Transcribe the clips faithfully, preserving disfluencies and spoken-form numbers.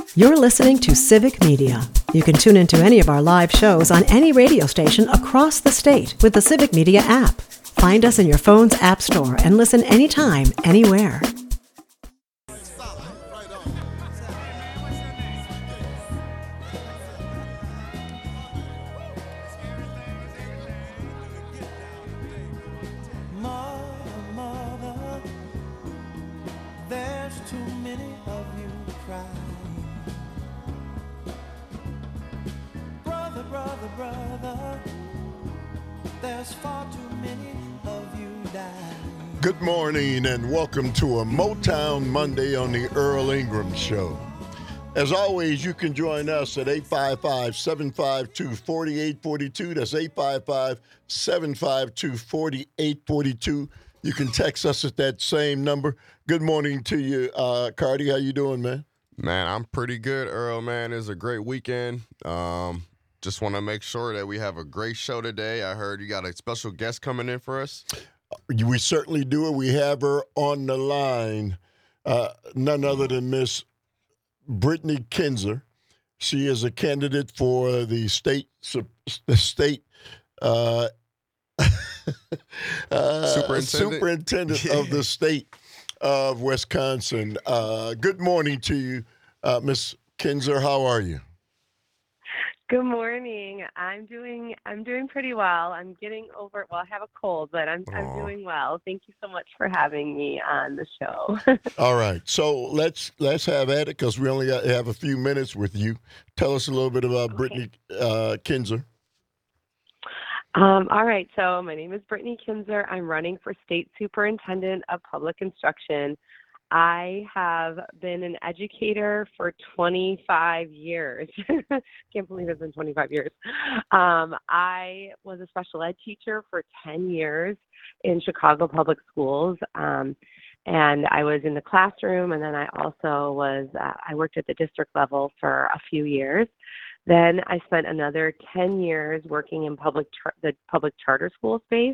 You're listening to Civic Media. You can tune into any of our live shows on any radio station across the state with the Civic Media app. Find us in your phone's app store and listen anytime, anywhere. Good morning and welcome to a Motown Monday on the Earl Ingram Show. As always, you can join us at eight five five, seven five two, four eight four two. That's eight five five, seven five two, four eight four two. You can text us at that same number. Good morning to you, uh, Cardi. How you doing, man? Man, I'm pretty good, Earl, man. It's a great weekend. Um, just want to make sure that we have a great show today. I heard you got a special guest coming in for us. We certainly do. We have her on the line, uh, none other than Miss Brittany Kinzer. She is a candidate for the state, the state uh, uh, superintendent, superintendent yeah. of the state of Wisconsin. Uh, good morning to you, uh, Miss Kinzer. How are you? Good morning. I'm doing I'm doing pretty well. I'm getting over well, I have a cold, but I'm I'm doing well. Thank you so much for having me on the show. All right. So let's let's have at it because we only got, have a few minutes with you. Tell us a little bit about okay. Brittany uh, Kinzer. Um, all right. So my name is Brittany Kinzer. I'm running for State Superintendent of Public Instruction. I have been an educator for twenty-five years. Can't believe it's been twenty-five years. Um, I was a special ed teacher for ten years in Chicago Public Schools. Um, and I was in the classroom, and then I also was, uh, I worked at the district level for a few years. Then I spent another ten years working in public char- the public charter school space.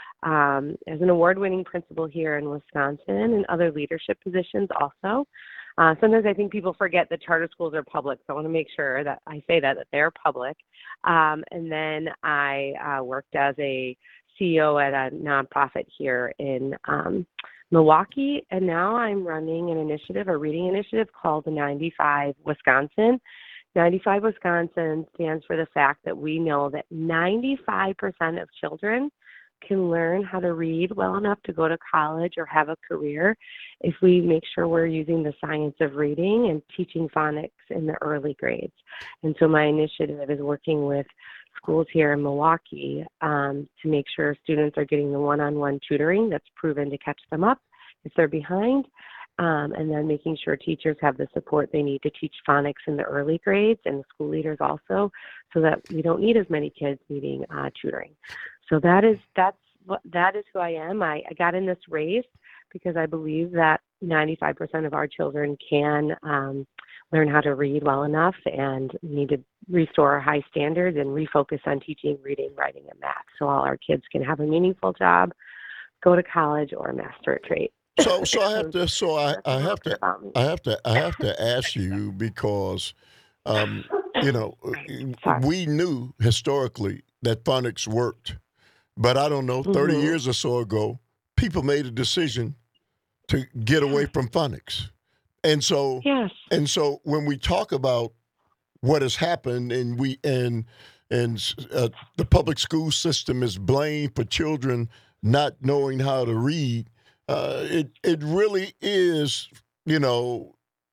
Um, as an award-winning principal here in Wisconsin and other leadership positions also. Uh, sometimes I think people forget that charter schools are public, so I want to make sure that I say that, that they're public. Um, and then I uh, worked as a C E O at a nonprofit here in um, Milwaukee, and now I'm running an initiative, a reading initiative called the ninety-five Wisconsin. ninety-five Wisconsin stands for the fact that we know that ninety-five percent of children can learn how to read well enough to go to college or have a career if we make sure we're using the science of reading and teaching phonics in the early grades. And so my initiative is working with schools here in Milwaukee um, to make sure students are getting the one-on-one tutoring that's proven to catch them up if they're behind, um, and then making sure teachers have the support they need to teach phonics in the early grades, and the school leaders also, so that we don't need as many kids needing uh, tutoring. So that is that's what that is who I am. I, I got in this race because I believe that ninety-five percent of our children can um, learn how to read well enough, and we need to restore our high standards and refocus on teaching reading, writing, and math, so all our kids can have a meaningful job, go to college, or master a trade. So, so I have to, so I, I have to, I have to, I have to ask you because, um, you know, Sorry. we knew historically that phonics worked. But I don't know, thirty mm-hmm. years or so ago, people made a decision to get away from phonics. And so yes. and so when we talk about what has happened and we and and uh, the public school system is blamed for children not knowing how to read, uh, it it really is, you know,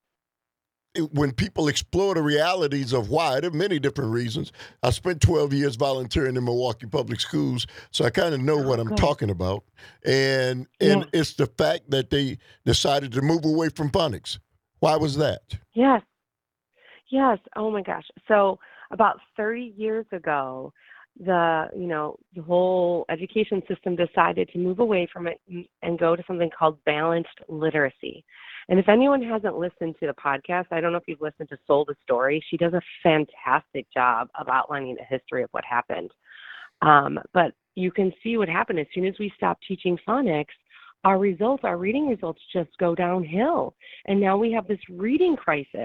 when people explore the realities of why, there are many different reasons. I spent twelve years volunteering in Milwaukee Public Schools, so I kind of know what I'm Good. talking about. And and Yeah. it's the fact that they decided to move away from phonics. Why was that? Yes. Yes. Oh my gosh. So about thirty years ago, the, you know, the whole education system decided to move away from it and go to something called balanced literacy. And if anyone hasn't listened to the podcast, I don't know if you've listened to Soul the Story. She does a fantastic job of outlining the history of what happened. Um, but you can see what happened as soon as we stopped teaching phonics. Our results, our reading results just go downhill. And now we have this reading crisis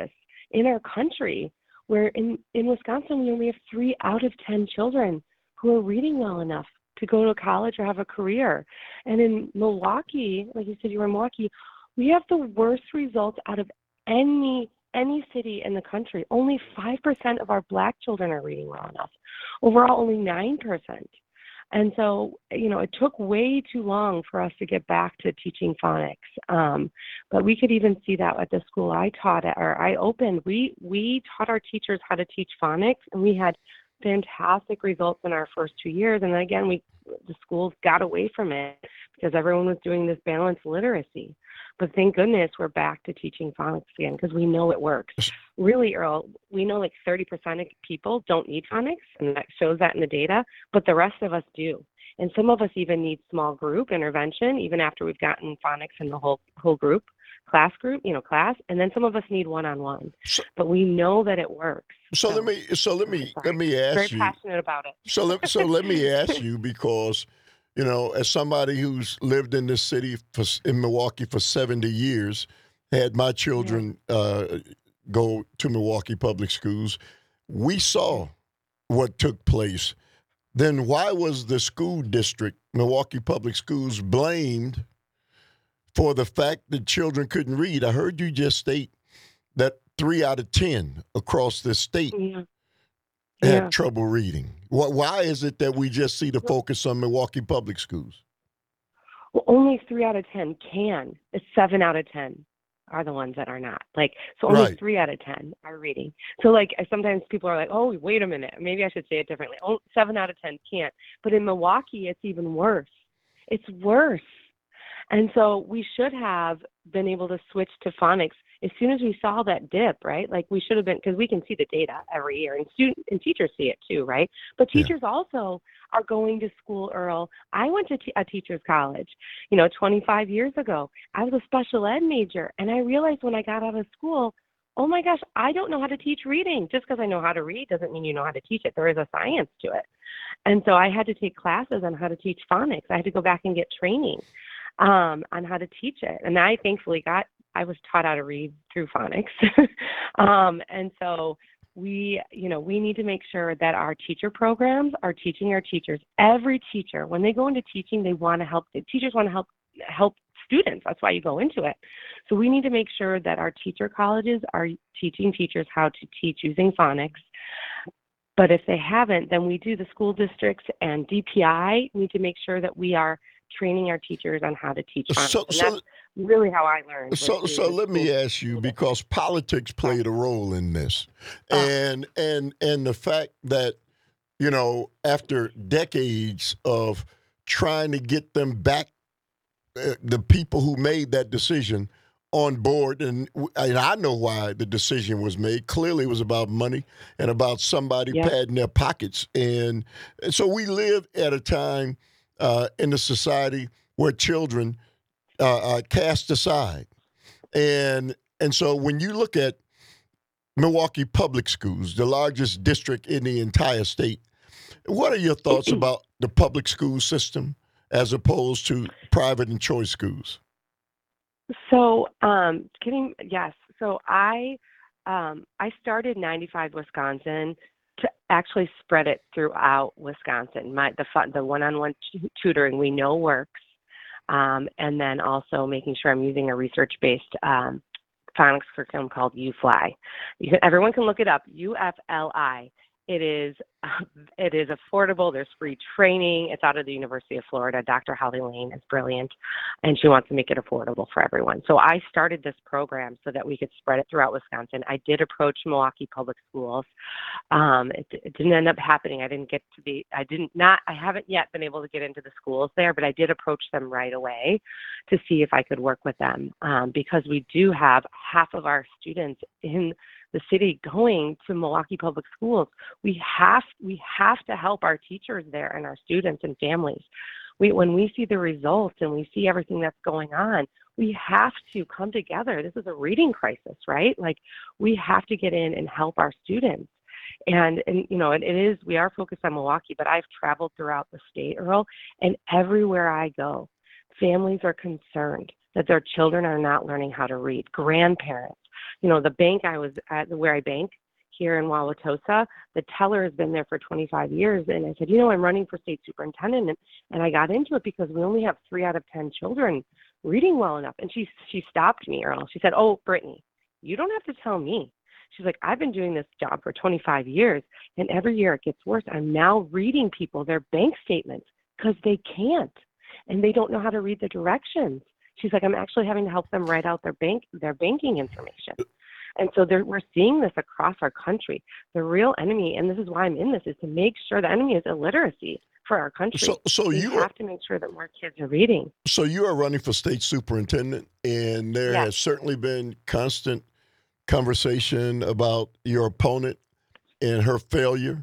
in our country, where in, in Wisconsin, we only have three out of ten children who are reading well enough to go to college or have a career. And in Milwaukee, like you said, you were in Milwaukee, we have the worst results out of any any city in the country. Only five percent of our Black children are reading well enough. Overall, only nine percent. And so, you know, it took way too long for us to get back to teaching phonics. Um, but we could even see that at the school I taught at, or I opened. We we taught our teachers how to teach phonics, and we had fantastic results in our first two years. And then again, we the schools got away from it because everyone was doing this balanced literacy. But thank goodness we're back to teaching phonics again because we know it works. Really, Earl, we know like thirty percent of people don't need phonics, and that shows that in the data, but the rest of us do. And some of us even need small group intervention, even after we've gotten phonics in the whole whole group, class group, you know, class, and then some of us need one-on-one. So, but we know that it works. so, so let me so let me sorry. let me ask Very you. Very passionate about it. So let so let me ask you because, you know, as somebody who's lived in this city for, in Milwaukee for seventy years, had my children yeah. uh, go to Milwaukee Public Schools, we saw what took place. Then why was the school district, Milwaukee Public Schools, blamed for the fact that children couldn't read? I heard you just state that three out of ten across the state yeah. had yeah. trouble reading. Why is it that we just see the focus on Milwaukee Public Schools? Well, only three out of ten can. It's seven out of ten are the ones that are not. Like, so only Right. three out of ten are reading. So, like, sometimes people are like, oh, wait a minute. Maybe I should say it differently. Oh, seven out of ten can't. But in Milwaukee, it's even worse. It's worse. And so we should have been able to switch to phonics as soon as we saw that dip, right? Like we should have been, because we can see the data every year, and student and teachers see it too, right? But teachers yeah. also are going to school, Earl. I went to t- a teacher's college, you know, twenty-five years ago. I was a special ed major, and I realized when I got out of school, oh my gosh, I don't know how to teach reading. Just because I know how to read doesn't mean you know how to teach it. There is a science to it. And so I had to take classes on how to teach phonics. I had to go back and get training um, on how to teach it. And I thankfully got, I was taught how to read through phonics. um, and so we, you know, we need to make sure that our teacher programs are teaching our teachers. Every teacher, when they go into teaching, they want to help, the teachers want to help, help students. That's why you go into it. So we need to make sure that our teacher colleges are teaching teachers how to teach using phonics. But if they haven't, then we do, the school districts and D P I need to make sure that we are training our teachers on how to teach phonics. So, and so, that's really how I learned. So, so let me ask you, because politics played a role in this, and and and the fact that, you know, after decades of trying to get them back, uh, the people who made that decision on board, and, and I know why the decision was made. Clearly, it was about money and about somebody yeah. padding their pockets, and, and so we live at a time uh, in the society where children uh, are cast aside, and and so when you look at Milwaukee Public Schools, the largest district in the entire state, what are your thoughts about the public school system as opposed to private and choice schools? So, um, getting yes. So I, um, I started ninety-five Wisconsin to actually spread it throughout Wisconsin. My the the one-on-one t- tutoring we know works, um, and then also making sure I'm using a research-based um, phonics curriculum called U F L I. You can, everyone can look it up. U F L I. It is it is affordable. There's free training. It's out of the University of Florida. Doctor Holly Lane is brilliant, and she wants to make it affordable for everyone. So I started this program so that we could spread it throughout Wisconsin. I did approach Milwaukee Public Schools. Um, it, it didn't end up happening. I didn't get to be. I didn't not. I haven't yet been able to get into the schools there, but I did approach them right away to see if I could work with them um, because we do have half of our students in the city going to Milwaukee Public Schools. We have we have to help our teachers there and our students and families. We when we see the results and we see everything that's going on, we have to come together. This is a reading crisis, right? Like we have to get in and help our students. And and you know, it, it is we are focused on Milwaukee, but I've traveled throughout the state, Earl, and everywhere I go, families are concerned that their children are not learning how to read. Grandparents You know, the bank I was at, where I bank here in Wauwatosa, the teller has been there for twenty-five years. And I said, you know, I'm running for state superintendent. And, and I got into it because we only have three out of ten children reading well enough. And she, she stopped me, Earl. She said, oh, Brittany, you don't have to tell me. She's like, I've been doing this job for twenty-five years, and every year it gets worse. I'm now reading people their bank statements because they can't, and they don't know how to read the directions. She's like, I'm actually having to help them write out their bank their banking information. And so there, we're seeing this across our country. The real enemy, and this is why I'm in this, is to make sure the enemy is illiteracy for our country. So, so we you have are, to make sure that more kids are reading. So you are running for state superintendent, and there Yes. has certainly been constant conversation about your opponent and her failure.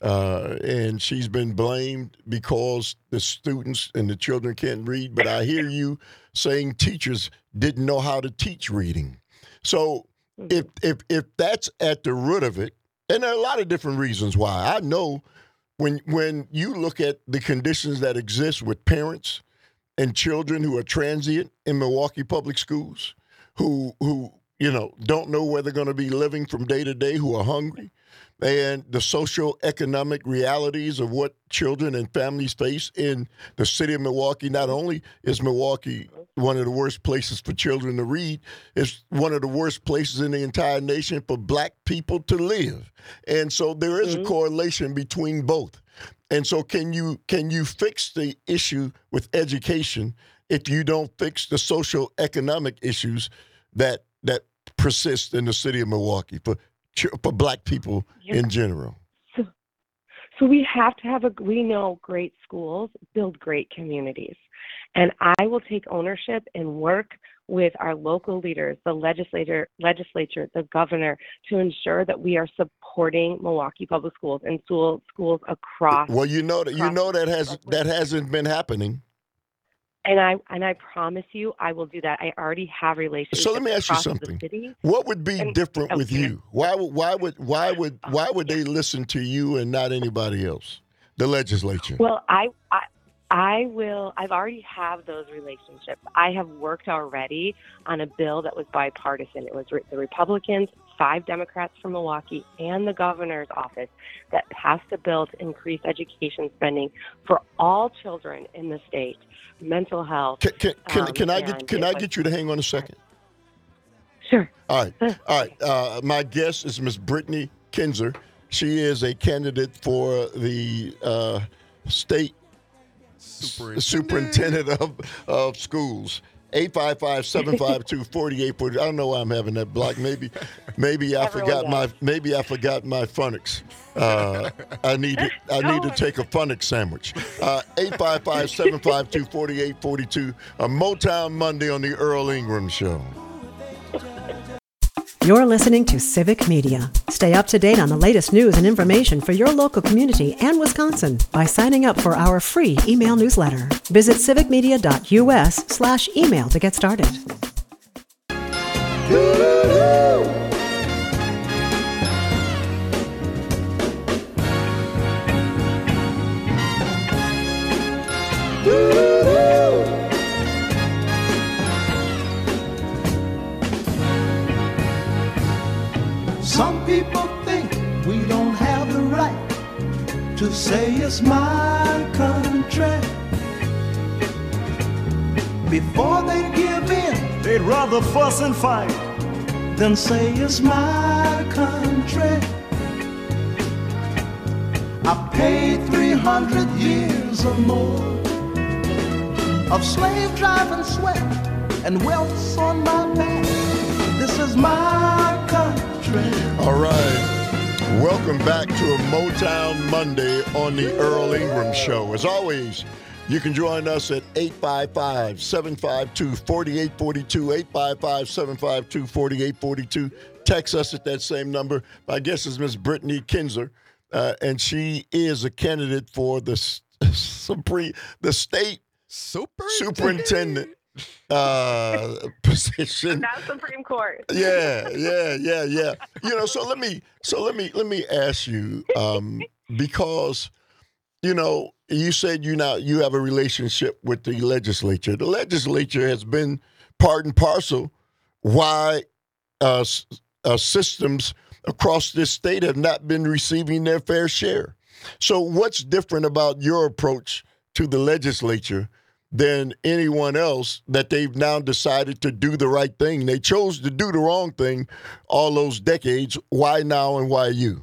Uh, and she's been blamed because the students and the children can't read. But I hear you saying teachers didn't know how to teach reading. So if if if that's at the root of it, and there are a lot of different reasons why. I know when when you look at the conditions that exist with parents and children who are transient in Milwaukee Public Schools, who who you know don't know where they're going to be living from day to day, who are hungry, and the social economic realities of what children and families face in the city of Milwaukee. Not only is Milwaukee one of the worst places for children to read, it's one of the worst places in the entire nation for black people to live. And so there is mm-hmm. a correlation between both. And so can you can you fix the issue with education if you don't fix the social economic issues that that persist in the city of Milwaukee for for black people yeah. in general? So, so we have to have a, we know great schools build great communities. And I will take ownership and work with our local leaders, the legislator, legislature, the governor, to ensure that we are supporting Milwaukee Public Schools and school, schools across. Well, you know that you know that has that hasn't been happening. And I and I promise you, I will do that. I already have relationships. So let me ask you something. What would be and, different with okay. you? Why would why would why would why would they listen to you and not anybody else? The legislature. Well, I I, I will. I've already have those relationships. I have worked already on a bill that was bipartisan. It was re- the Republicans, five Democrats from Milwaukee, and the governor's office that passed a bill to increase education spending for all children in the state. Mental health. Can, can, can, um, can I get can I was, get you to hang on a second? Sure. All right. All right. Uh, my guest is Miz Brittany Kinzer. She is a candidate for the uh, state superintendent, superintendent of, of schools. eight five five, seven five two, four eight four zero. I don't know why I'm having that block. Maybe maybe I Everyone forgot does. my maybe I forgot my phonics. Uh, I need to, I need to take a phonics sandwich. Uh, eight five five, seven five two, four eight four two. A Motown Monday on the Earl Ingram Show. You're listening to Civic Media. Stay up to date on the latest news and information for your local community and Wisconsin by signing up for our free email newsletter. Visit civicmedia.us slash email to get started. Some people think we don't have the right to say it's my country. Before they give in, they'd rather fuss and fight than say it's my country. I paid three hundred years or more of slave driving sweat and welts on my back. This is my country. All right. Welcome back to a Motown Monday on the Earl Ingram Show. As always, you can join us at eight five five, seven five two, four eight four two, eight five five, seven five two, four eight four two. Text us at that same number. My guest is Miz Brittany Kinzer, uh, and she is a candidate for the Supreme, the state Superintendent. superintendent uh position. Not Supreme Court. Yeah, yeah, yeah, yeah. You know, so let me so let me let me ask you, um, because, you know, you said you now you have a relationship with the legislature. The legislature has been part and parcel why uh, uh, systems across this state have not been receiving their fair share. So what's different about your approach to the legislature than anyone else that they've now decided to do the right thing? They chose to do the wrong thing all those decades. Why now and why you?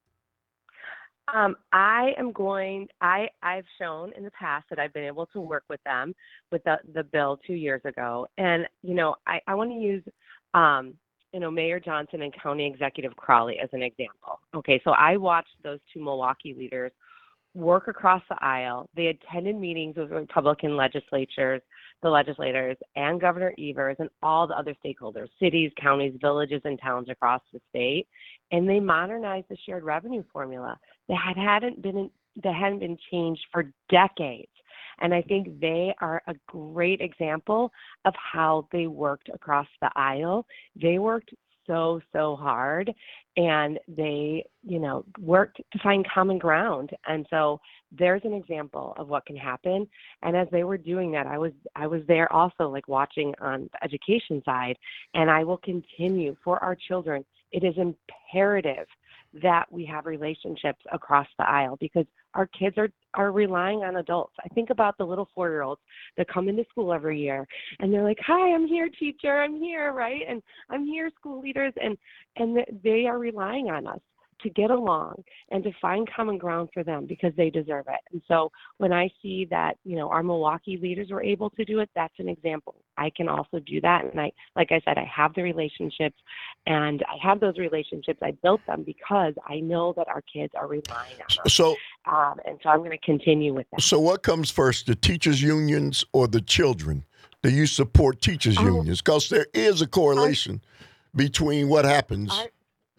Um, I am going, I, I've shown in the past that I've been able to work with them with the, the bill two years ago. And, you know, I, I want to use, um, you know, Mayor Johnson and County Executive Crowley as an example. Okay, so I watched those two Milwaukee leaders work across the aisle. They attended meetings with Republican legislatures, the legislators, and Governor Evers and all the other stakeholders, cities, counties, villages, and towns across the state. And they modernized the shared revenue formula that had hadn't been that hadn't been changed for decades. And I think they are a great example of how they worked across the aisle. They worked so, so hard, and they, you know, worked to find common ground. And so there's an example of what can happen. And as they were doing that, I was I was there also, like, watching on the education side, and I will continue for our children. It is imperative that we have relationships across the aisle because our kids are, are relying on adults. I think about the little four-year-olds that come into school every year, and they're like, hi, I'm here, teacher, I'm here, right? And I'm here, school leaders, and, and they are relying on us to get along and to find common ground for them because they deserve it. And so when I see that, you know, our Milwaukee leaders were able to do it, that's an example. I can also do that. And I, like I said, I have the relationships, and I have those relationships. I built them because I know that our kids are relying on us. So, um, and so I'm going to continue with that. So what comes first, the teachers' unions or the children? Do you support teachers' Oh, unions? Because there is a correlation I, between what happens I,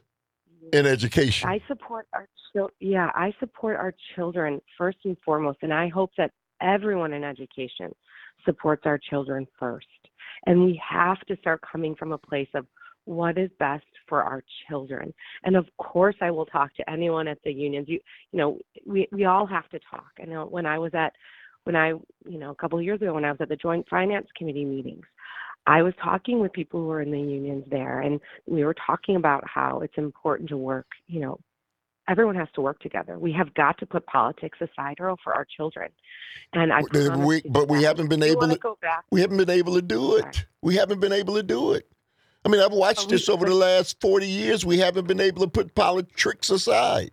in education. I support our chil- yeah, I support our children first and foremost, and I hope that everyone in education supports our children first. And we have to start coming from a place of what is best for our children. And of course, I will talk to anyone at the unions. You, you know, we we all have to talk. I know when I was at, when I, you know, a couple of years ago when I was at the Joint Finance Committee meetings, I was talking with people who were in the unions there, and we were talking about how it's important to work, you know, everyone has to work together. We have got to put politics aside, Earl, for our children. And I we, but we haven't been able to go back. We haven't been able to do it. Right. We haven't been able to do it. I mean, I've watched oh, this over the last forty years. We haven't been able to put politics aside.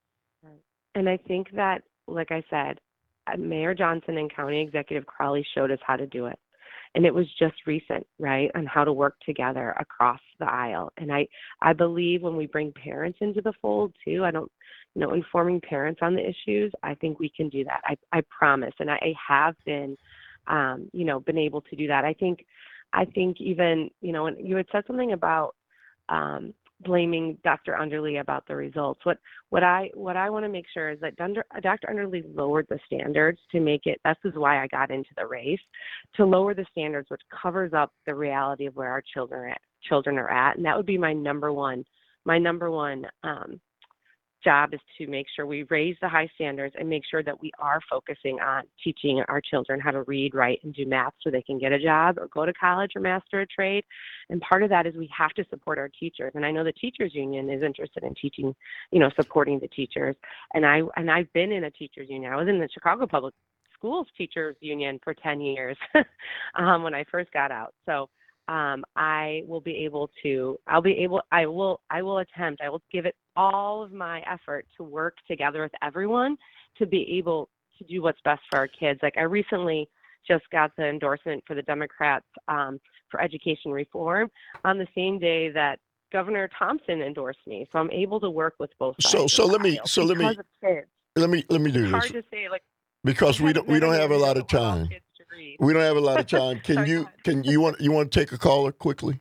And I think that, like I said, Mayor Johnson and County Executive Crowley showed us how to do it. And it was just recent, right, on how to work together across the aisle. And I, I believe when we bring parents into the fold, too, I don't, you know, informing parents on the issues, I think we can do that. I, I promise. And I, I have been, um, you know, been able to do that. I think, I think even, you know, when you had said something about um, blaming Doctor Underly about the results. What what I what I want to make sure is that Doctor Underly lowered the standards to make it. This is why I got into the race, to lower the standards, which covers up the reality of where our children are at, children are at, and that would be my number one. My number one um, job is to make sure we raise the high standards and make sure that we are focusing on teaching our children how to read, write, and do math so they can get a job or go to college or master a trade. And part of that is we have to support our teachers. And I know the teachers union is interested in teaching, you know, supporting the teachers. And I and I've been in a teachers union. I was in the Chicago Public Schools Teachers Union for ten years um, when I first got out. So Um, I will be able to, I'll be able, I will, I will attempt, I will give it all of my effort to work together with everyone to be able to do what's best for our kids. Like I recently just got the endorsement for the Democrats um, for education reform on the same day that Governor Thompson endorsed me. So I'm able to work with both sides. So, so let me, so let me, let me, let me do it's this. Hard to say, like, because we don't, we don't have a lot of time. We don't have a lot of time. Can Sorry, you can you want you want to take a caller quickly?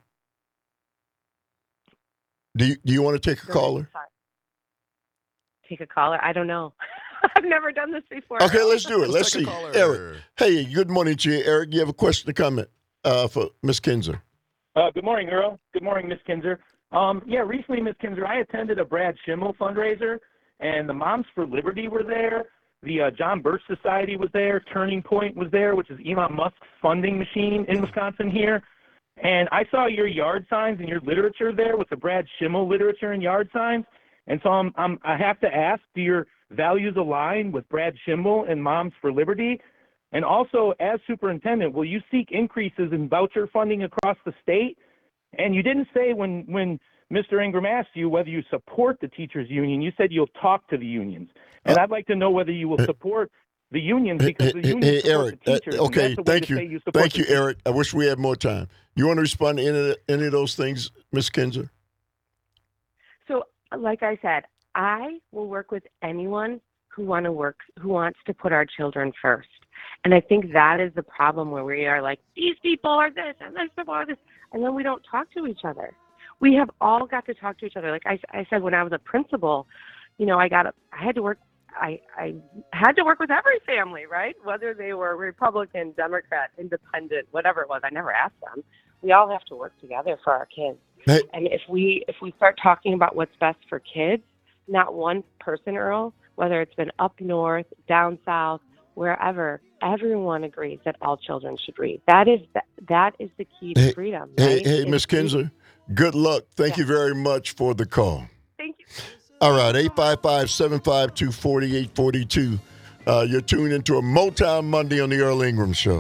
Do you do you want to take a caller? Take a caller? I don't know. I've never done this before. Okay, let's do it. Let's, let's see. Eric. Hey, good morning to you, Eric. You have a question to comment uh, for Miz Kinzer? Uh, good morning, Earl. Good morning, Miz Kinzer. Um, yeah, recently, Miz Kinzer, I attended a Brad Schimmel fundraiser, and the Moms for Liberty were there. The uh, John Birch Society was there. Turning Point was there, which is Elon Musk's funding machine in Wisconsin here. And I saw your yard signs and your literature there with the Brad Schimmel literature and yard signs. And so I'm, I'm, I have to ask, do your values align with Brad Schimmel and Moms for Liberty? And also, as superintendent, will you seek increases in voucher funding across the state? And you didn't say when, when Mister Ingram asked you whether you support the teachers union, you said you'll talk to the unions. And I'd like to know whether you will support the unions because the unions hey, support Eric, the teachers. Uh, okay, thank you. you thank you, Eric. I wish we had more time. You want to respond to any of, any of those things, Miz Kinzer? So, like I said, I will work with anyone who want to work, who wants to put our children first. And I think that is the problem where we are like, these people are this and these people are this, and then we don't talk to each other. We have all got to talk to each other. Like I, I said, when I was a principal, you know, I got, a, I had to work, I, I had to work with every family, right? Whether they were Republican, Democrat, Independent, whatever it was. I never asked them. We all have to work together for our kids. Hey. And if we, if we start talking about what's best for kids, not one person, Earl, whether it's been up north, down south, wherever, everyone agrees that all children should read. That is the, that is the key to hey, freedom. Hey, right? hey, Miz Kinzer, good luck. Thank yeah. you very much for the call. Thank you. All right, eight five five, seven five two, four eight four two. Uh, you're tuned into a Motown Monday on the Earl Ingram Show.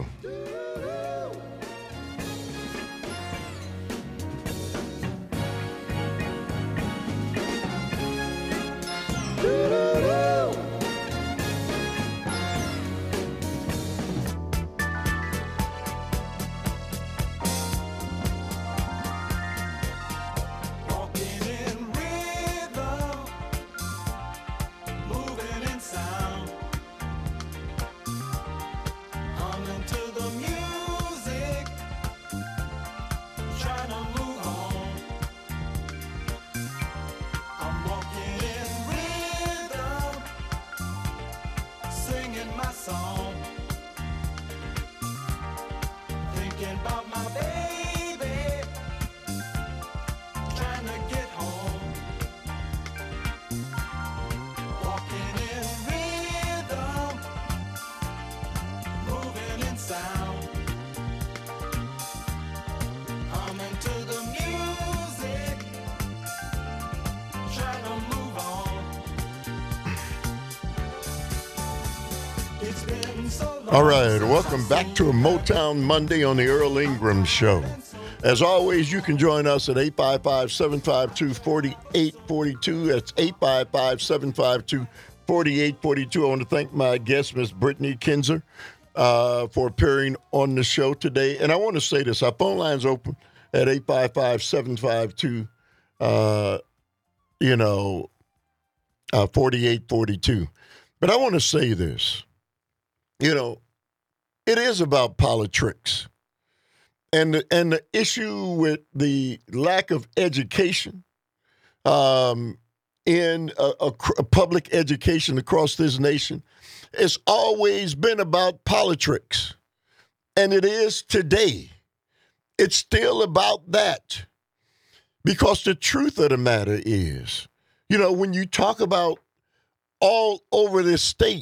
All right, welcome back to a Motown Monday on the Earl Ingram Show. As always, you can join us at eight five five, seven five two, four eight four two. That's eight five five, seven five two, four eight four two. I want to thank my guest, Miz Brittany Kinzer, uh, for appearing on the show today. And I want to say this. Our phone line's open at eight five five, seven five two, uh, you know, uh, four eight four two. But I want to say this. You know, it is about politics. And the, and the issue with the lack of education um, in a, a, a public education across this nation, it's always been about politics. And it is today. It's still about that. Because the truth of the matter is, you know, when you talk about all over this state,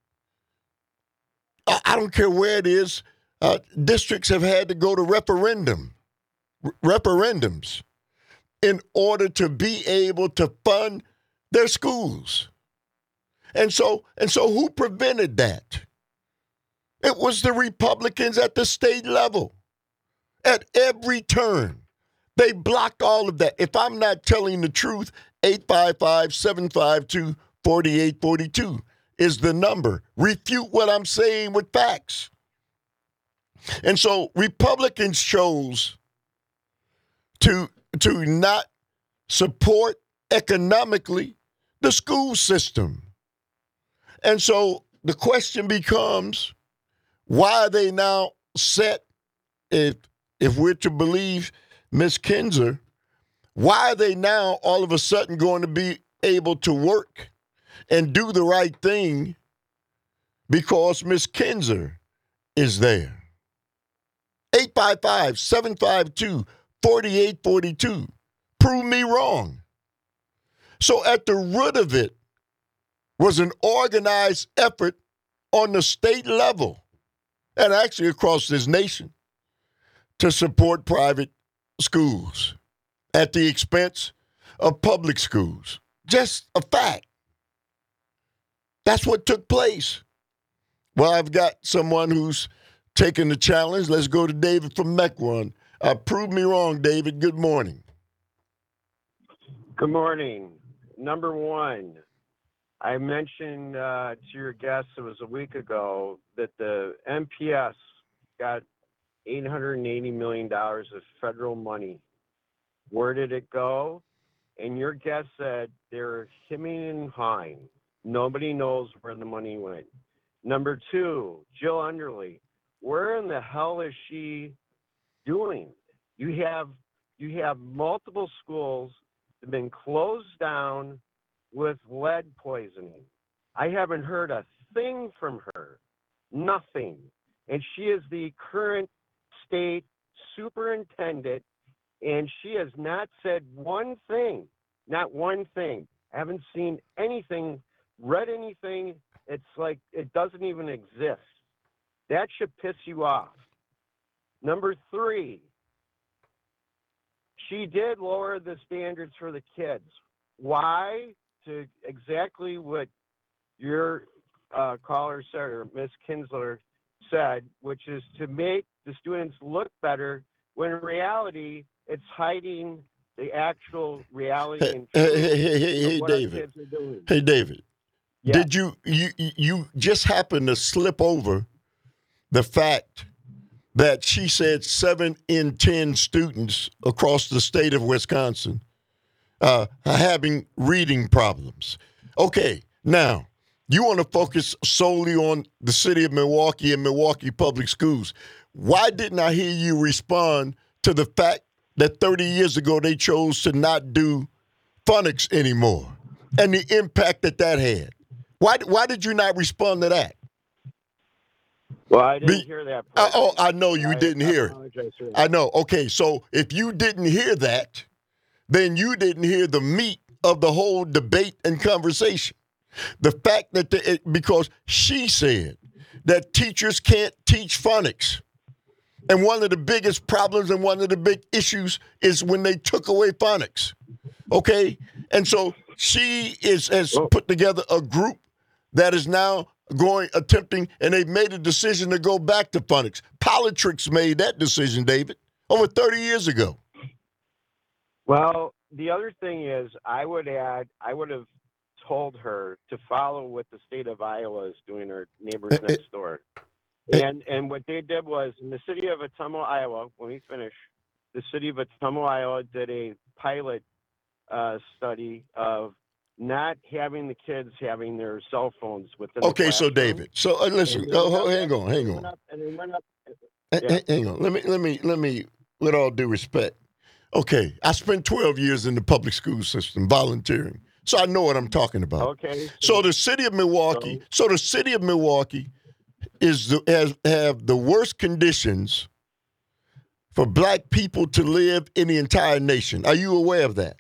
I, I don't care where it is, Uh, districts have had to go to referendum, r- referendums in order to be able to fund their schools. And so, and so who prevented that? It was the Republicans at the state level. At every turn, they blocked all of that. If I'm not telling the truth, eight five five, seven five two, four eight four two is the number. Refute what I'm saying with facts. And so Republicans chose to, to not support economically the school system. And so the question becomes, why are they now set, if, if we're to believe Miz Kinzer, why are they now all of a sudden going to be able to work and do the right thing because Miz Kinzer is there? eight five five, seven five two, four eight four two. Prove me wrong. So at the root of it was an organized effort on the state level and actually across this nation to support private schools at the expense of public schools. Just a fact. That's what took place. Well, I've got someone who's taking the challenge. Let's go to David from Mequon. Uh, prove me wrong, David. Good morning. Good morning. Number one, I mentioned uh, to your guests, it was a week ago, that the M P S got eight hundred eighty million dollars of federal money. Where did it go? And your guest said they're hemming and hawing. Nobody knows where the money went. Number two, Jill Underly. Where in the hell is she doing? You have you have multiple schools that have been closed down with lead poisoning. I haven't heard a thing from her. Nothing. And she is the current state superintendent, and she has not said one thing. Not one thing. I haven't seen anything, read anything. It's like it doesn't even exist. That should piss you off. Number three, she did lower the standards for the kids. Why? To exactly what your uh, caller said, or Miz Kinsler said, which is to make the students look better, when in reality, it's hiding the actual reality and Hey, truth hey, hey, hey, of hey, what our David. kids are doing. Hey, David. Yeah. Did you, you you just happen to slip over the fact that she said seven in ten students across the state of Wisconsin uh, are having reading problems? Okay, now, you want to focus solely on the city of Milwaukee and Milwaukee Public Schools. Why didn't I hear you respond to the fact that thirty years ago they chose to not do phonics anymore and the impact that that had? Why why did you not respond to that? Well, I didn't Be- hear that Uh, part. oh, I know you I didn't hear it. apologize for that. I know. Okay, so if you didn't hear that, then you didn't hear the meat of the whole debate and conversation. The fact that the, it, because she said that teachers can't teach phonics. And one of the biggest problems and one of the big issues is when they took away phonics. Okay? And so she is has put together a group that is now going, attempting, and they've made a decision to go back to phonics. Politrix made that decision, David, over thirty years ago. Well, the other thing is, I would add, I would have told her to follow what the state of Iowa is doing, our neighbors Eh, eh, next door. eh. And and what they did was, in the city of Ottumwa, Iowa, when we finish, the city of Ottumwa, Iowa did a pilot uh, study of not having the kids having their cell phones within the Okay, so classroom. David, so uh, listen, And they oh, went oh, up- hang on, they hang went on. up- And they went up. H- Yeah. h- Hang on. Let me let me let me with all due respect. Okay, I spent twelve years in the public school system volunteering. So I know what I'm talking about. Okay. So the city of Milwaukee, so the city of Milwaukee is the, has have the worst conditions for black people to live in the entire nation. Are you aware of that?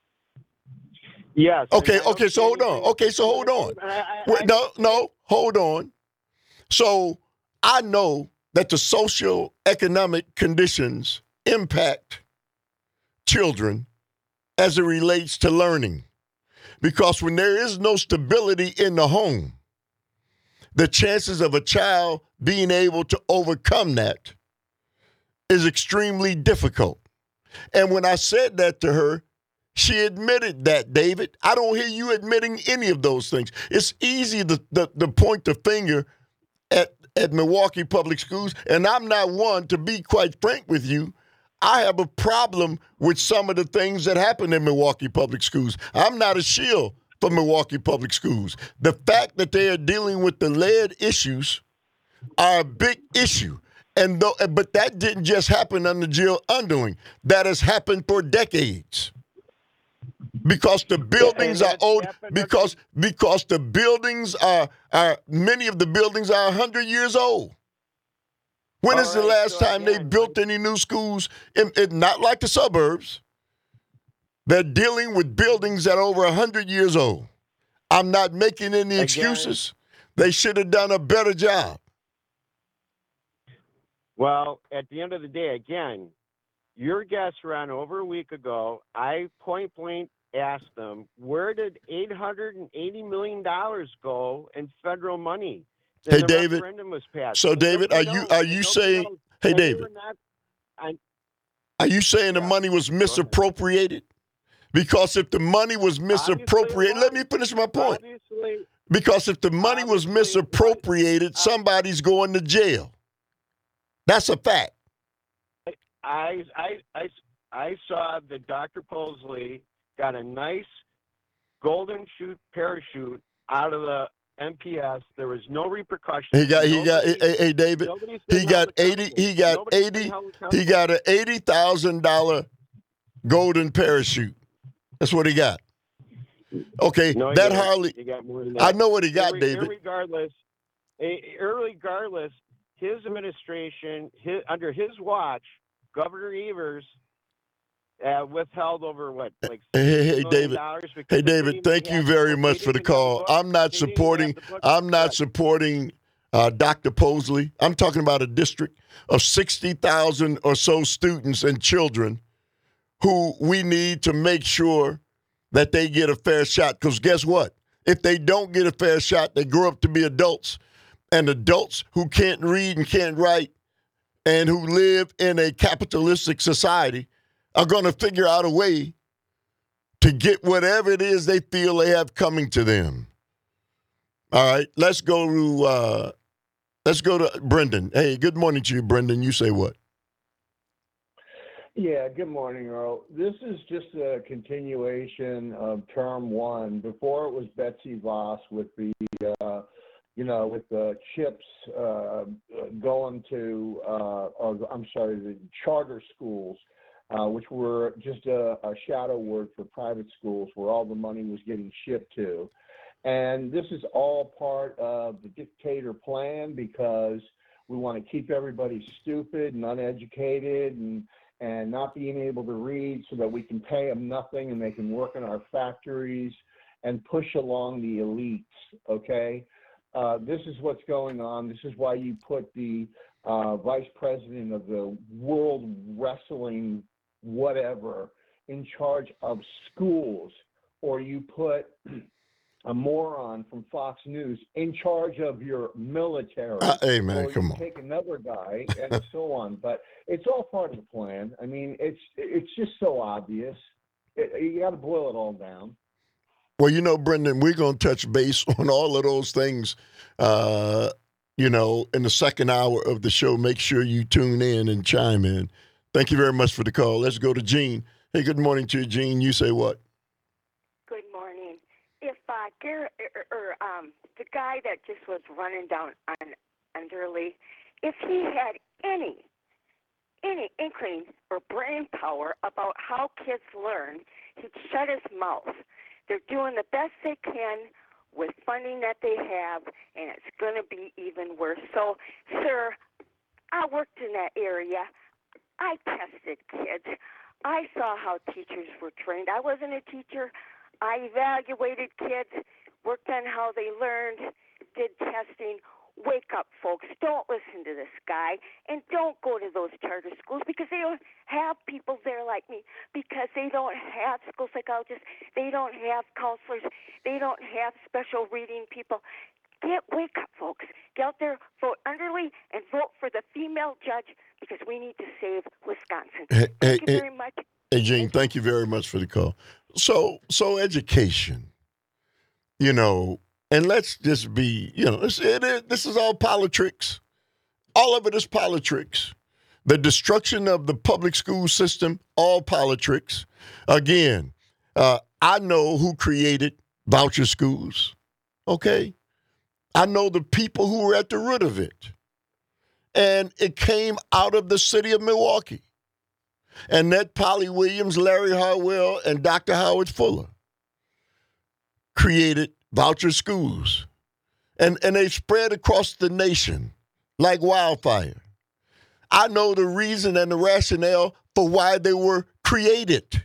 Yes. and Okay, I don't okay, so see hold on. anything- Okay, so hold on. I- I- Wait, I- no, no, hold on. So I know that the social economic conditions impact children as it relates to learning. Because when there is no stability in the home, the chances of a child being able to overcome that is extremely difficult. And when I said that to her, she admitted that, David. I don't hear you admitting any of those things. It's easy to, to, to point the finger at, at Milwaukee Public Schools, and I'm not one, to be quite frank with you, I have a problem with some of the things that happen in Milwaukee Public Schools. I'm not a shield for Milwaukee Public Schools. The fact that they are dealing with the lead issues are a big issue. And though, but that didn't just happen under Jill Underling. That has happened for decades. Because the buildings and are that's old, happened because because the buildings are are many of the buildings are one hundred years old. When All is the right, last so time they again, built any new schools? In, in, not like the suburbs. They're dealing with buildings that are over one hundred years old. I'm not making any Again- excuses. They should have done a better job. Well, at the end of the day, again, your guests ran over a week ago. I point blank asked them, where did eight hundred eighty million dollars go in federal money? Then Hey, the David. referendum was passed. So, And David, are nobody you knows, are and you nobody saying? knows. Hey, And they David. were not- I- Are you saying the Yeah. money was misappropriated? Because if the money was misappropriated, let me finish my point. Obviously, Because if the money was Obviously, it was. misappropriated, somebody's going to jail. That's a fact. I, I, I, I saw that Doctor Posley got a nice golden chute parachute out of the M P S. There was no repercussions. He got he got Nobody- hey, hey David. nobody's He been got held eighty accountable. he got Nobody's been eighty held he accountable. got an eighty thousand dollar golden parachute. That's what he got. Okay, No, you that got- hardly you got more than that. I know what he got, Irre- David. Irregardless, eh, irregardless, his administration, his, under his watch, Governor Evers uh, withheld over what, like Hey, hey, hey, six million David. dollars because Hey they didn't David, even thank you have- very they much for the didn't have call. book. I'm not They didn't have supporting the book. I'm not Correct. supporting uh, Doctor Posley. I'm talking about a district of sixty thousand or so students and children who we need to make sure that they get a fair shot. Because guess what? If they don't get a fair shot, they grow up to be adults. And adults who can't read and can't write and who live in a capitalistic society are going to figure out a way to get whatever it is they feel they have coming to them. All right, let's go to uh, let's go to Brendan. Hey, good morning to you, Brendan. You say what? Yeah, good morning, Earl. This is just a continuation of term one. Before it was Betsy Voss with the, uh, you know, with the chips uh, going to, uh, or, I'm sorry, the charter schools, uh, which were just a, a shadow word for private schools where all the money was getting shipped to. And this is all part of the dictator plan because we want to keep everybody stupid and uneducated and and not being able to read so that we can pay them nothing and they can work in our factories and push along the elites, okay? Uh, this is what's going on. This is why you put the uh, vice president of the World Wrestling whatever in charge of schools, or you put a moron from Fox News in charge of your military. Uh, hey, man, or come you on. take another guy and so on. But it's all part of the plan. I mean, it's it's just so obvious. It, you got to boil it all down. Well, you know, Brendan, we're going to touch base on all of those things, uh, you know, in the second hour of the show. Make sure you tune in and chime in. Thank you very much for the call. Let's go to Gene. Hey, good morning to you, Gene. You say what? Good morning. If uh, Garrett, or, or um, the guy that just was running down on Underly, if he had any, any inkling or brain power about how kids learn, he'd shut his mouth. They're doing the best they can with funding that they have, and it's going to be even worse. So, sir, I worked in that area. I tested kids. I saw how teachers were trained. I wasn't a teacher. I evaluated kids, worked on how they learned, did testing. Wake up, folks. Don't listen to this guy, and don't go to those charter schools because they don't have people there like me, because they don't have school psychologists, they don't have counselors, they don't have special reading people. Get wake up, folks. Get out there, vote Underly, and vote for the female judge because we need to save Wisconsin. Hey, Thank hey, you very much. Hey, Gene, thank you very much for the call. So, so education, you know, and let's just be, you know, it's, it is, this is all politics. All of it is politics. The destruction of the public school system, all politics. Again, uh, I know who created voucher schools, okay? I know the people who were at the root of it. And it came out of the city of Milwaukee. Annette Polly Williams, Larry Harwell, and Doctor Howard Fuller created voucher schools. And, and they spread across the nation like wildfire. I know the reason and the rationale for why they were created.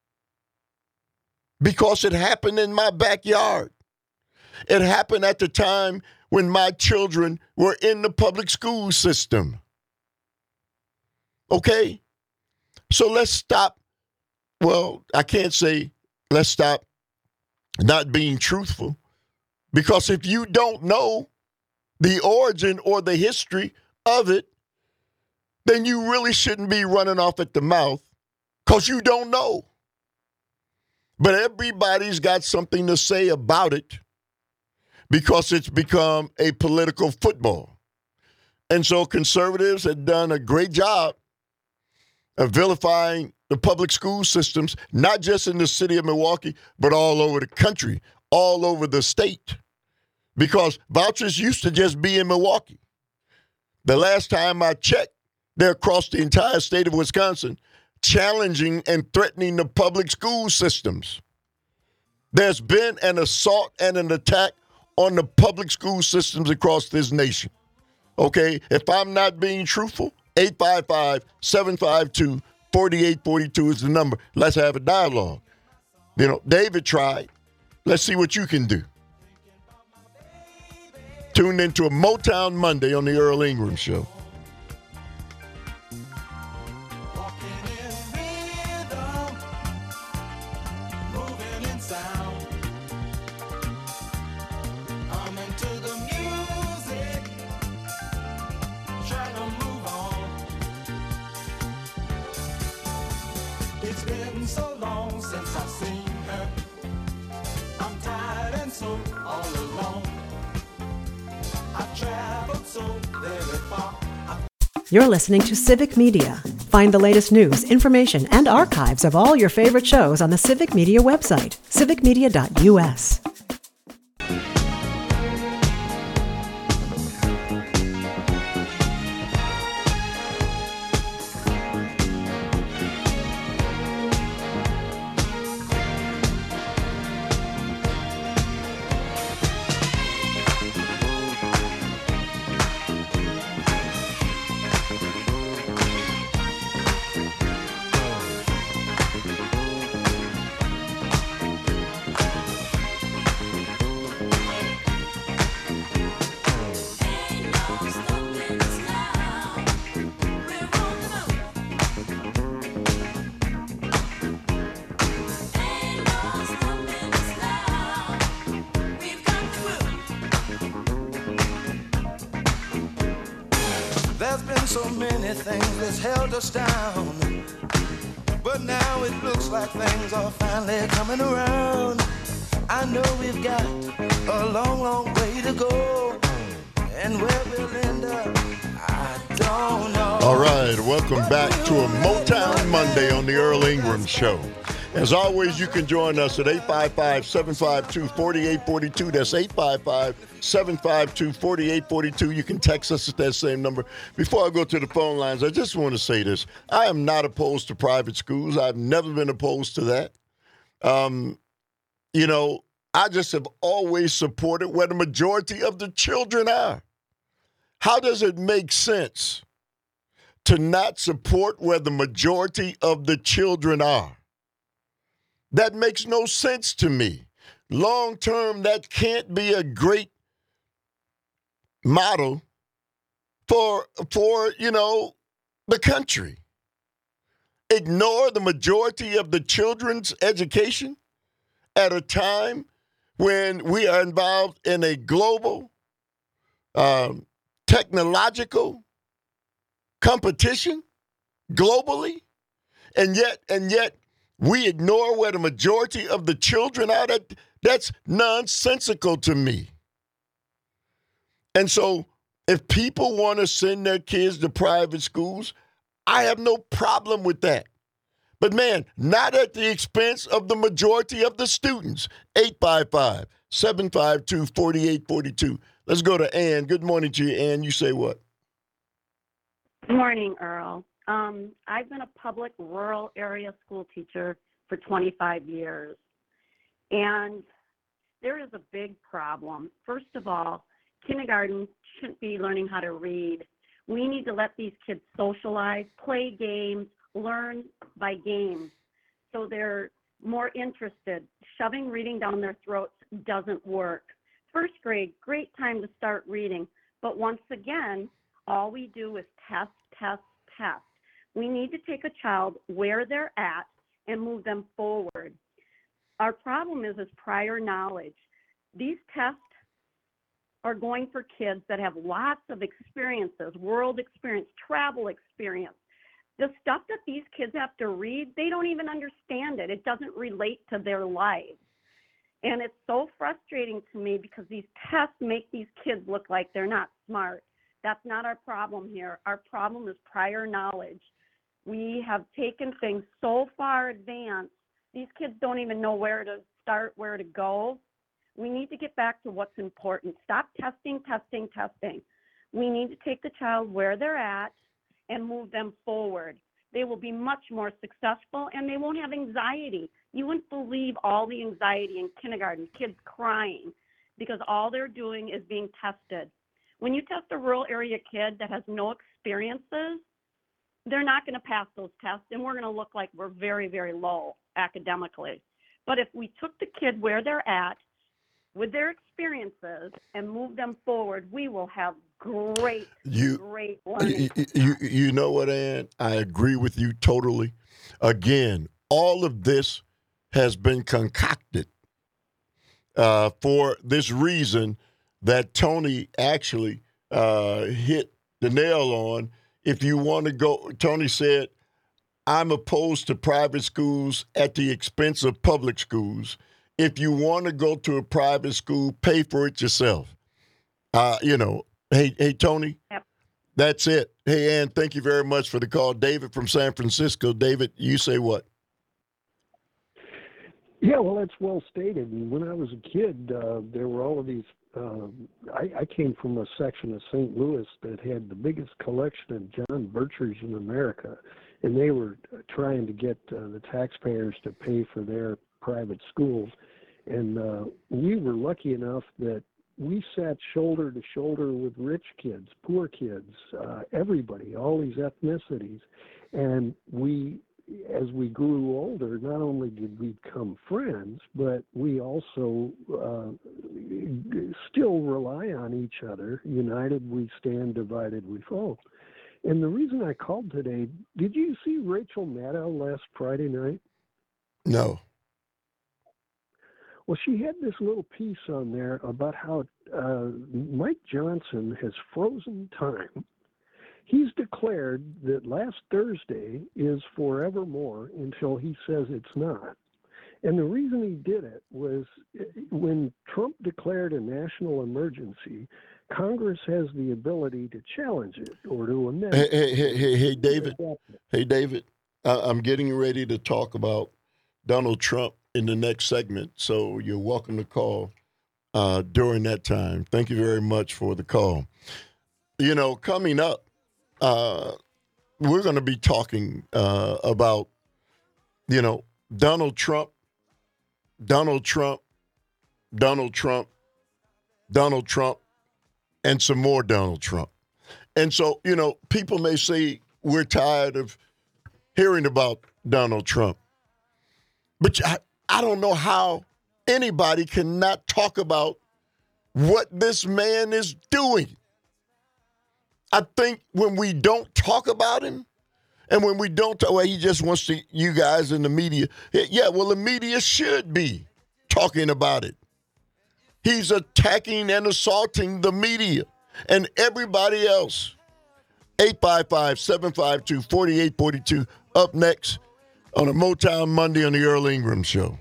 Because it happened in my backyard. It happened at the time when my children were in the public school system. Okay? So let's stop. Well, I can't say let's stop not being truthful, because if you don't know the origin or the history of it, then you really shouldn't be running off at the mouth because you don't know. But everybody's got something to say about it because it's become a political football. And so conservatives have done a great job of vilifying the public school systems, not just in the city of Milwaukee, but all over the country, all over the state. Because vouchers used to just be in Milwaukee. The last time I checked, they're across the entire state of Wisconsin, challenging and threatening the public school systems. There's been an assault and an attack on the public school systems across this nation. Okay, if I'm not being truthful, eight five five, seven five two, four eight four two is the number. Let's have a dialogue. You know, David tried. Let's see what you can do. Tuned into a Motown Monday on the Earl Ingram Show. It's been so long since I've seen her. I'm tired and so all alone. I've traveled so very far. You're listening to Civic Media. Find the latest news, information, and archives of all your favorite shows on the Civic Media website, civic media dot u s. There's been so many things that's held us down, but now it looks like things are finally coming around. I know we've got a long, long way to go, and where we'll end up, I don't know. All right, welcome back to a Motown Monday on the Earl Ingram Show. As always, you can join us at eight five five, seven five two, four eight four two. That's eight five five, seven five two, four eight four two. You can text us at that same number. Before I go to the phone lines, I just want to say this. I am not opposed to private schools. I've never been opposed to that. Um, you know, I just have always supported where the majority of the children are. How does it make sense to not support where the majority of the children are? That makes no sense to me. Long term, that can't be a great model for, for, you know, the country. Ignore the majority of the children's education at a time when we are involved in a global, um, technological competition globally, and yet, and yet, we ignore where the majority of the children are. That, that's nonsensical to me. And so if people want to send their kids to private schools, I have no problem with that. But, man, not at the expense of the majority of the students. eight five five, seven five two, four eight four two. Let's go to Ann. Good morning to you, Ann. You say what? Good morning, Earl. Um, I've been a public rural area school teacher for twenty-five years, and there is a big problem. First of all, kindergarten shouldn't be learning how to read. We need to let these kids socialize, play games, learn by games, so they're more interested. Shoving reading down their throats doesn't work. First grade, great time to start reading, but once again, all we do is test, test, test. We need to take a child where they're at and move them forward. Our problem is, is prior knowledge. These tests are going for kids that have lots of experiences, world experience, travel experience. The stuff that these kids have to read, they don't even understand it. It doesn't relate to their lives. And it's so frustrating to me because these tests make these kids look like they're not smart. That's not our problem here. Our problem is prior knowledge. We have taken things so far advanced, these kids don't even know where to start, where to go. We need to get back to what's important. Stop testing, testing, testing. We need to take the child where they're at and move them forward. They will be much more successful, and they won't have anxiety. You wouldn't believe all the anxiety in kindergarten, kids crying because all they're doing is being tested. When you test a rural area kid that has no experiences, they're not going to pass those tests, and we're going to look like we're very, very low academically. But if we took the kid where they're at with their experiences and move them forward, we will have great, you, great learning. You, you, you know what, Ann? I agree with you totally. Again, all of this has been concocted uh, for this reason that Tony actually uh, hit the nail on. If you want to go, Tony said, I'm opposed to private schools at the expense of public schools. If you want to go to a private school, pay for it yourself. Uh, you know, hey, hey, Tony, yep. That's it. Hey, Ann, thank you very much for the call. David from San Francisco. David, you say what? Yeah, well, that's well stated. And when I was a kid, uh, there were all of these. Uh, I, I came from a section of Saint Louis that had the biggest collection of John Birchers in America, and they were trying to get uh, the taxpayers to pay for their private schools. And uh, we were lucky enough that we sat shoulder to shoulder with rich kids, poor kids, uh, everybody, all these ethnicities. And we, as we grew older, not only did we become friends, but we also uh, still rely on each other. United we stand, divided we fall. And the reason I called today, did you see Rachel Maddow last Friday night? No. Well, she had this little piece on there about how uh, Mike Johnson has frozen time. He's declared that last Thursday is forevermore until he says it's not. And the reason he did it was when Trump declared a national emergency, Congress has the ability to challenge it or to amend it. Hey, hey, hey, hey, David. Hey, David. Uh, I'm getting ready to talk about Donald Trump in the next segment, so you're welcome to call uh, during that time. Thank you very much for the call. You know, coming up, uh, we're going to be talking uh, about, you know, Donald Trump, Donald Trump, Donald Trump, Donald Trump, and some more Donald Trump. And so, you know, people may say we're tired of hearing about Donald Trump. But I, I don't know how anybody cannot talk about what this man is doing. I think when we don't talk about him, and when we don't talk, well, he just wants to, you guys in the media, yeah, well, the media should be talking about it. He's attacking and assaulting the media and everybody else. eight five five, seven five two, four eight four two, up next on a Motown Monday on the Earl Ingram Show.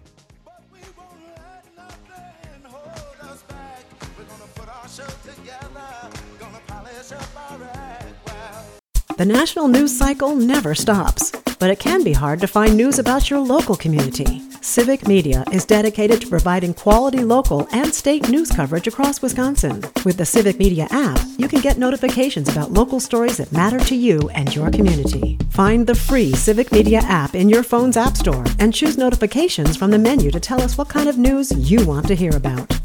The national news cycle never stops, but it can be hard to find news about your local community. Civic Media is dedicated to providing quality local and state news coverage across Wisconsin. With the Civic Media app, you can get notifications about local stories that matter to you and your community. Find the free Civic Media app in your phone's app store and choose notifications from the menu to tell us what kind of news you want to hear about.